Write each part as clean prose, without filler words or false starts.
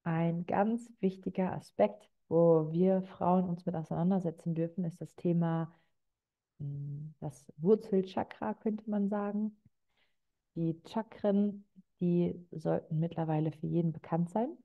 Ein ganz wichtiger Aspekt, wo wir Frauen uns mit auseinandersetzen dürfen, ist das Thema, das Wurzelchakra, könnte man sagen. Die Chakren, die sollten mittlerweile für jeden bekannt sein.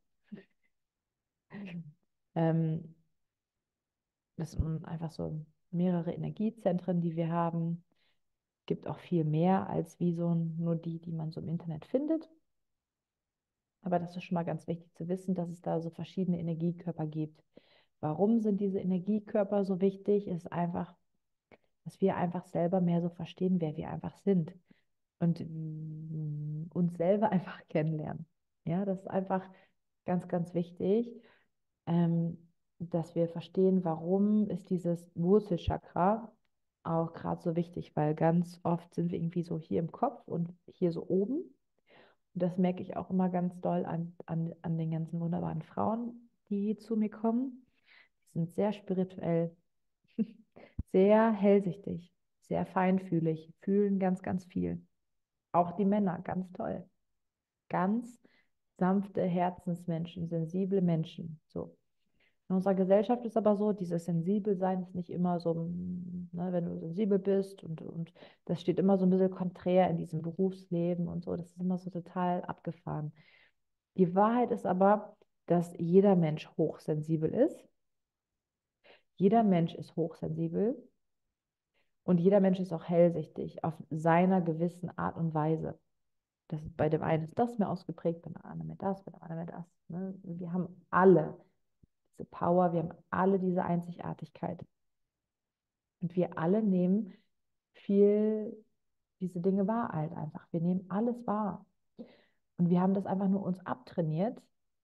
Ähm, Das sind einfach so mehrere Energiezentren, die wir haben. Gibt auch viel mehr als wie so nur die man so im Internet findet. Aber das ist schon mal ganz wichtig zu wissen, dass es da so verschiedene Energiekörper gibt. Warum sind diese Energiekörper so wichtig? Ist einfach, dass wir einfach selber mehr so verstehen, wer wir einfach sind und uns selber einfach kennenlernen. Ja, das ist einfach ganz, ganz wichtig, ähm, dass wir verstehen, warum ist dieses Wurzelchakra auch gerade so wichtig, weil ganz oft sind wir irgendwie so hier im Kopf und hier so oben. Und das merke ich auch immer ganz doll an den ganzen wunderbaren Frauen, die zu mir kommen. Die sind sehr spirituell, sehr hellsichtig, sehr feinfühlig, fühlen ganz, ganz viel. Auch die Männer, ganz toll. Ganz sanfte Herzensmenschen, sensible Menschen. So. In unserer Gesellschaft ist aber so, dieses Sensibelsein ist nicht immer so, ne, wenn du sensibel bist und das steht immer so ein bisschen konträr in diesem Berufsleben und so. Das ist immer so total abgefahren. Die Wahrheit ist aber, dass jeder Mensch hochsensibel ist. Jeder Mensch ist hochsensibel und jeder Mensch ist auch hellsichtig auf seiner gewissen Art und Weise. Das, bei dem einen ist das mehr ausgeprägt, bei dem anderen mehr das, bei dem anderen mehr das. Ne? Wir haben alle diese Power, wir haben alle diese Einzigartigkeit. Und wir alle nehmen viel diese Dinge wahr halt einfach. Wir nehmen alles wahr. Und wir haben das einfach nur uns abtrainiert.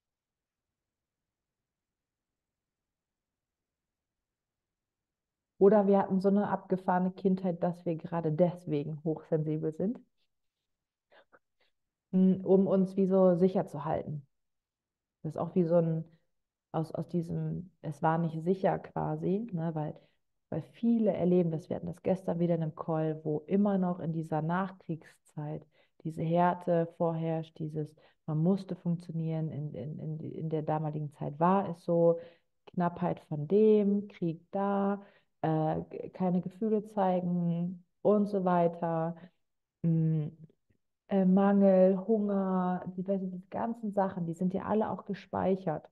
Oder wir hatten so eine abgefahrene Kindheit, dass wir gerade deswegen hochsensibel sind, um uns wie so sicher zu halten. Das ist auch wie so ein, aus diesem, es war nicht sicher quasi, ne, weil viele erleben das, wir hatten das gestern wieder in einem Call, wo immer noch in dieser Nachkriegszeit diese Härte vorherrscht, dieses, man musste funktionieren, in der damaligen Zeit war es so, Knappheit von dem, Krieg da, keine Gefühle zeigen und so weiter. Mm, Mangel, Hunger, diese ganzen Sachen, die sind ja alle auch gespeichert.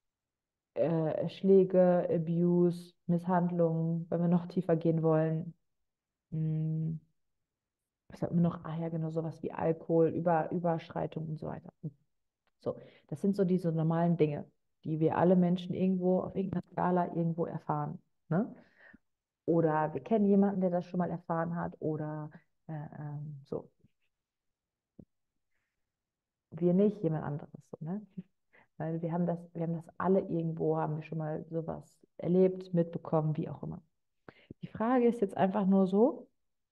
Schläge, Abuse, Misshandlungen, wenn wir noch tiefer gehen wollen. Hm, Was hatten wir noch? Ah ja, genau, sowas wie Alkohol, Überschreitung und so weiter. So, das sind so diese normalen Dinge, die wir alle Menschen irgendwo auf irgendeiner Skala irgendwo erfahren. Ne? Oder wir kennen jemanden, der das schon mal erfahren hat, oder so. Wir nicht, jemand anderes. So, ne? Weil wir haben das alle irgendwo, haben wir schon mal sowas erlebt, mitbekommen, wie auch immer. Die Frage ist jetzt einfach nur so,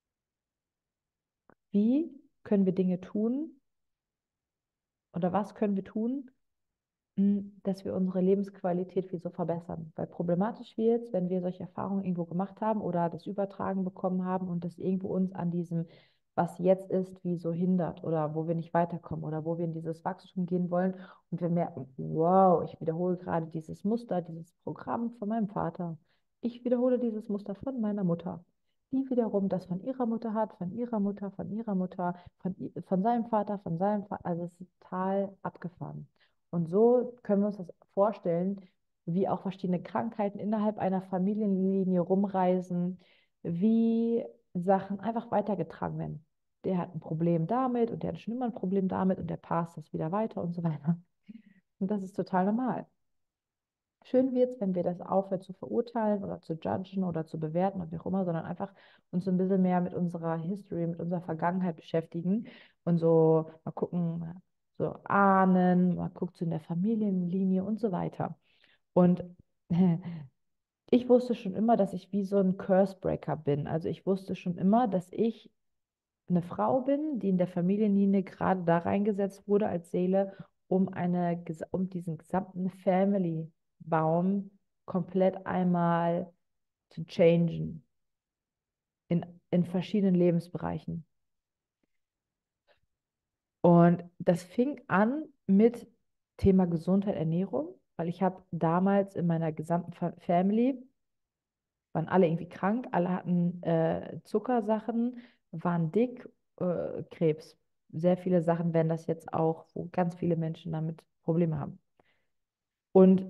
wie können wir Dinge tun oder was können wir tun, dass wir unsere Lebensqualität wie so verbessern. Weil problematisch wird es, wenn wir solche Erfahrungen irgendwo gemacht haben oder das übertragen bekommen haben und das irgendwo uns an diesem, was jetzt ist, wie so hindert oder wo wir nicht weiterkommen oder wo wir in dieses Wachstum gehen wollen und wir merken, wow, ich wiederhole gerade dieses Muster, dieses Programm von meinem Vater. Ich wiederhole dieses Muster von meiner Mutter. Die wiederum das von ihrer Mutter hat, von ihrer Mutter, von ihrer Mutter, von seinem Vater, von seinem Vater. Also es ist total abgefahren. Und so können wir uns das vorstellen, wie auch verschiedene Krankheiten innerhalb einer Familienlinie rumreisen, wie Sachen einfach weitergetragen werden. Der hat ein Problem damit und der hat schon immer ein Problem damit und der passt das wieder weiter und so weiter. Und das ist total normal. Schön wird es, wenn wir das aufhören zu verurteilen oder zu judgen oder zu bewerten oder wie auch immer, sondern einfach uns so ein bisschen mehr mit unserer History, mit unserer Vergangenheit beschäftigen und so mal gucken, so ahnen, mal guckt so in der Familienlinie und so weiter. Und ich wusste schon immer, dass ich wie so ein Cursebreaker bin. Also ich wusste schon immer, dass ich eine Frau bin, die in der Familienlinie gerade da reingesetzt wurde als Seele, um diesen gesamten Family-Baum komplett einmal zu changen in verschiedenen Lebensbereichen. Und das fing an mit Thema Gesundheit, Ernährung, weil ich habe damals in meiner gesamten Family, waren alle irgendwie krank, alle hatten Zuckersachen, waren dick, Krebs. Sehr viele Sachen werden das jetzt auch, wo ganz viele Menschen damit Probleme haben. Und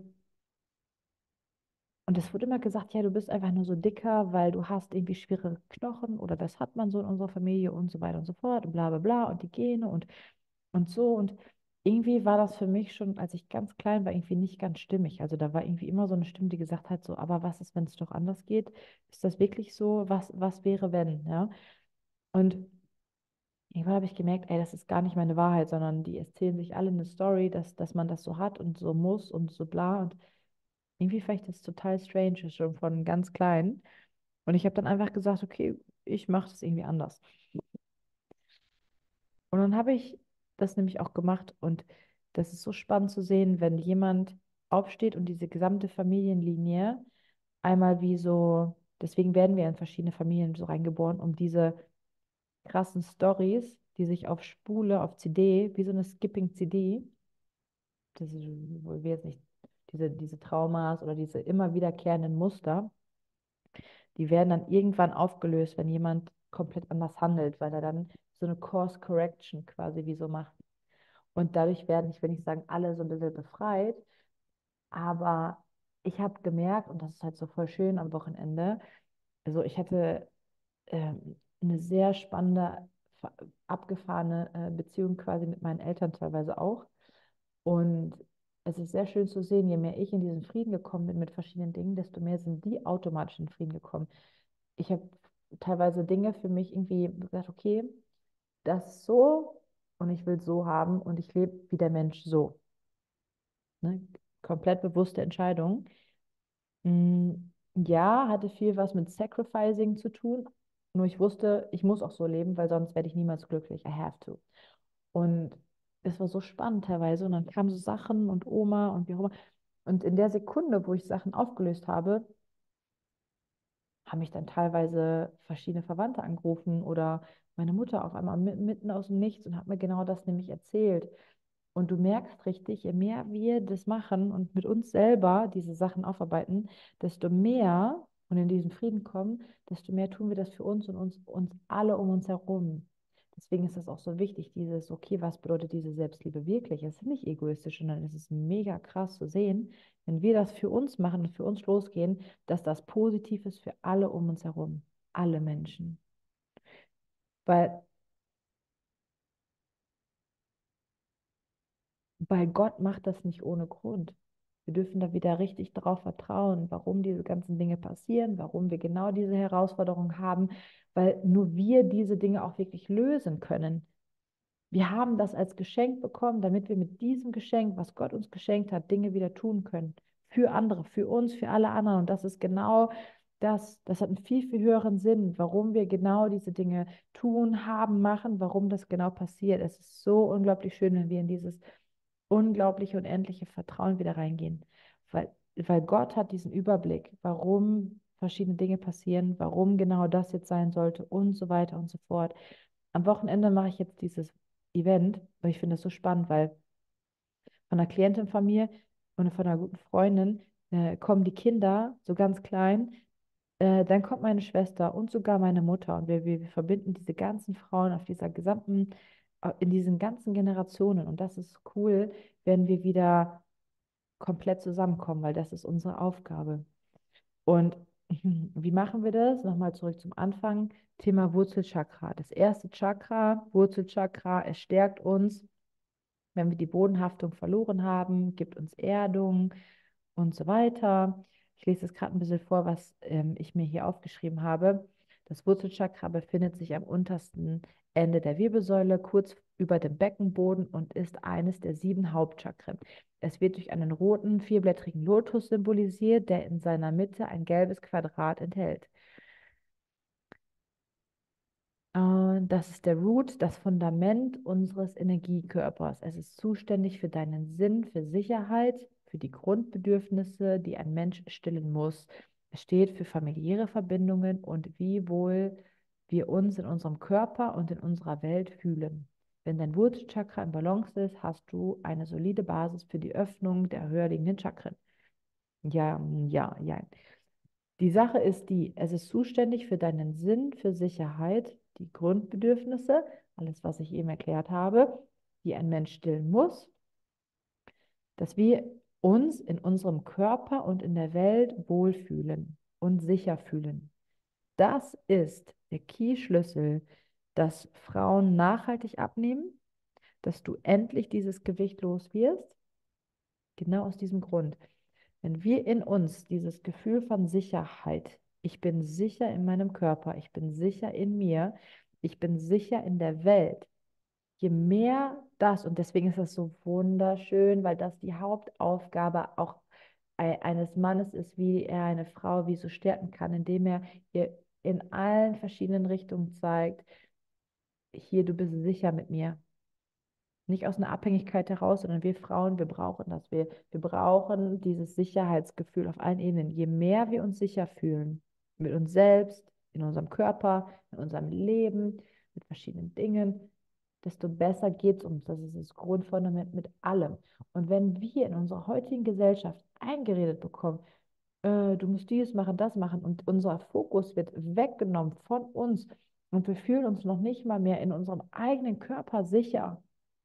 Und es wurde immer gesagt, ja, du bist einfach nur so dicker, weil du hast irgendwie schwere Knochen oder das hat man so in unserer Familie und so weiter und so fort und bla bla bla und die Gene und so. Und irgendwie war das für mich schon, als ich ganz klein war, irgendwie nicht ganz stimmig. Also da war irgendwie immer so eine Stimme, die gesagt hat, so, aber was ist, wenn es doch anders geht? Ist das wirklich so? Was wäre, wenn? Ja? Und irgendwann habe ich gemerkt, ey, das ist gar nicht meine Wahrheit, sondern die erzählen sich alle eine Story, dass man das so hat und so muss und so bla. Und irgendwie fand ich das total strange, schon von ganz klein. Und ich habe dann einfach gesagt, okay, ich mache das irgendwie anders. Und dann habe ich das nämlich auch gemacht. Und das ist so spannend zu sehen, wenn jemand aufsteht und diese gesamte Familienlinie einmal wie so, deswegen werden wir in verschiedene Familien so reingeboren, um diese krassen Stories, die sich auf Spule, auf CD, wie so eine Skipping-CD, das ist, wo wir jetzt nicht, diese Traumas oder diese immer wiederkehrenden Muster, die werden dann irgendwann aufgelöst, wenn jemand komplett anders handelt, weil er dann so eine Course Correction quasi wie so macht. Und dadurch werden, ich will nicht sagen, alle so ein bisschen befreit, aber ich habe gemerkt, und das ist halt so voll schön am Wochenende, also ich hatte eine sehr spannende, abgefahrene Beziehung quasi mit meinen Eltern teilweise auch. Und es ist sehr schön zu sehen, je mehr ich in diesen Frieden gekommen bin mit verschiedenen Dingen, desto mehr sind die automatisch in Frieden gekommen. Ich habe teilweise Dinge für mich irgendwie gesagt, okay, das ist so und ich will so haben und ich lebe wie der Mensch so. Ne? Komplett bewusste Entscheidung. Mm, ja, hatte viel was mit Sacrificing zu tun. Nur ich wusste, ich muss auch so leben, weil sonst werde ich niemals glücklich. I have to. Und es war so spannend teilweise. Und dann kamen so Sachen und Oma und wie auch immer. Und in der Sekunde, wo ich Sachen aufgelöst habe, haben mich dann teilweise verschiedene Verwandte angerufen oder meine Mutter auf einmal mitten aus dem Nichts und hat mir genau das nämlich erzählt. Und du merkst richtig, je mehr wir das machen und mit uns selber diese Sachen aufarbeiten, desto mehr und in diesen Frieden kommen, desto mehr tun wir das für uns und uns alle um uns herum. Deswegen ist das auch so wichtig, dieses, okay, was bedeutet diese Selbstliebe wirklich? Es ist nicht egoistisch, sondern es ist mega krass zu sehen, wenn wir das für uns machen und für uns losgehen, dass das positiv ist für alle um uns herum, alle Menschen. Weil Weil Gott macht das nicht ohne Grund. Wir dürfen da wieder richtig darauf vertrauen, warum diese ganzen Dinge passieren, warum wir genau diese Herausforderungen haben, weil nur wir diese Dinge auch wirklich lösen können. Wir haben das als Geschenk bekommen, damit wir mit diesem Geschenk, was Gott uns geschenkt hat, Dinge wieder tun können. Für andere, für uns, für alle anderen. Und das ist genau das. Das hat einen viel, viel höheren Sinn, warum wir genau diese Dinge tun, haben, machen, warum das genau passiert. Es ist so unglaublich schön, wenn wir in dieses unglaubliche, unendliche Vertrauen wieder reingehen. Weil Gott hat diesen Überblick, warum verschiedene Dinge passieren, warum genau das jetzt sein sollte und so weiter und so fort. Am Wochenende mache ich jetzt dieses Event und ich finde das so spannend, weil von einer Klientin von mir und von einer guten Freundin kommen die Kinder so ganz klein. Dann kommt meine Schwester und sogar meine Mutter und wir verbinden diese ganzen Frauen auf dieser gesamten, in diesen ganzen Generationen und das ist cool, wenn wir wieder komplett zusammenkommen, weil das ist unsere Aufgabe. Und wie machen wir das? Nochmal zurück zum Anfang. Thema Wurzelchakra. Das erste Chakra, Wurzelchakra, es stärkt uns, wenn wir die Bodenhaftung verloren haben, gibt uns Erdung und so weiter. Ich lese jetzt gerade ein bisschen vor, was ich mir hier aufgeschrieben habe. Das Wurzelchakra befindet sich am untersten Ende der Wirbelsäule, kurz über dem Beckenboden und ist eines der 7 Hauptchakren. Es wird durch einen roten, vierblättrigen Lotus symbolisiert, der in seiner Mitte ein gelbes Quadrat enthält. Das ist der Root, das Fundament unseres Energiekörpers. Es ist zuständig für deinen Sinn, für Sicherheit, für die Grundbedürfnisse, die ein Mensch stillen muss. Es steht für familiäre Verbindungen und wie wohl wir uns in unserem Körper und in unserer Welt fühlen. Wenn dein Wurzelchakra in Balance ist, hast du eine solide Basis für die Öffnung der höher liegenden Chakren. Ja, ja, ja. Die Sache ist die, es ist zuständig für deinen Sinn, für Sicherheit, die Grundbedürfnisse, alles, was ich eben erklärt habe, die ein Mensch stillen muss, dass wir uns in unserem Körper und in der Welt wohlfühlen und sicher fühlen. Das ist der Key-Schlüssel, dass Frauen nachhaltig abnehmen, dass du endlich dieses Gewicht los wirst. Genau aus diesem Grund. Wenn wir in uns dieses Gefühl von Sicherheit, ich bin sicher in meinem Körper, ich bin sicher in mir, ich bin sicher in der Welt, je mehr das, und deswegen ist das so wunderschön, weil das die Hauptaufgabe auch eines Mannes ist, wie er eine Frau wie so stärken kann, indem er ihr in allen verschiedenen Richtungen zeigt, hier, du bist sicher mit mir. Nicht aus einer Abhängigkeit heraus, sondern wir Frauen, wir brauchen das. Wir brauchen dieses Sicherheitsgefühl auf allen Ebenen. Je mehr wir uns sicher fühlen, mit uns selbst, in unserem Körper, in unserem Leben, mit verschiedenen Dingen, desto besser geht es uns. Das ist das Grundfundament mit allem. Und wenn wir in unserer heutigen Gesellschaft eingeredet bekommen, du musst dies machen, das machen, und unser Fokus wird weggenommen von uns und wir fühlen uns noch nicht mal mehr in unserem eigenen Körper sicher,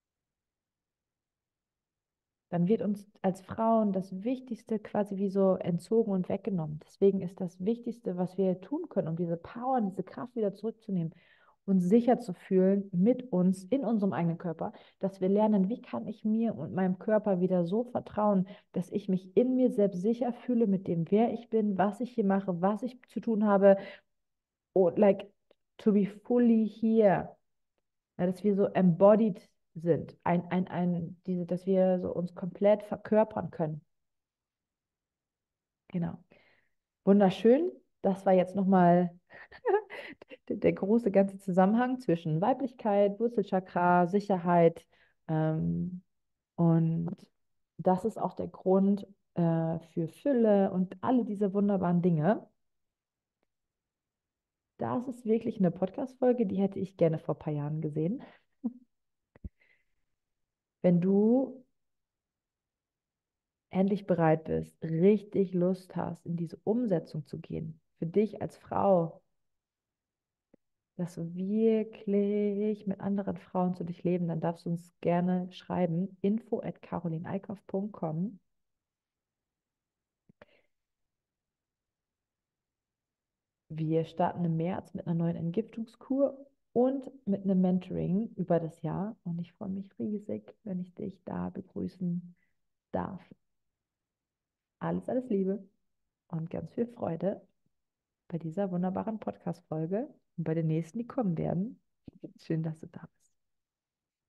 dann wird uns als Frauen das Wichtigste quasi wie so entzogen und weggenommen. Deswegen ist das Wichtigste, was wir tun können, um diese Power und diese Kraft wieder zurückzunehmen, uns sicher zu fühlen mit uns in unserem eigenen Körper, dass wir lernen, wie kann ich mir und meinem Körper wieder so vertrauen, dass ich mich in mir selbst sicher fühle mit dem, wer ich bin, was ich hier mache, was ich zu tun habe, und like to be fully here. Ja, dass wir so embodied sind, dass wir so uns komplett verkörpern können. Genau. Wunderschön. Das war jetzt nochmal der große ganze Zusammenhang zwischen Weiblichkeit, Wurzelchakra, Sicherheit. Ähm, und das ist auch der Grund für Fülle und alle diese wunderbaren Dinge. Das ist wirklich eine Podcast-Folge, die hätte ich gerne vor ein paar Jahren gesehen. Wenn du endlich bereit bist, richtig Lust hast, in diese Umsetzung zu gehen, für dich als Frau, dass du wirklich mit anderen Frauen zu dich leben, dann darfst du uns gerne schreiben, info@carolineeickhoff.com. Wir starten im März mit einer neuen Entgiftungskur und mit einem Mentoring über das Jahr. Und ich freue mich riesig, wenn ich dich da begrüßen darf. Alles, alles Liebe und ganz viel Freude bei dieser wunderbaren Podcast-Folge und bei den nächsten, die kommen werden. Schön, dass du da bist.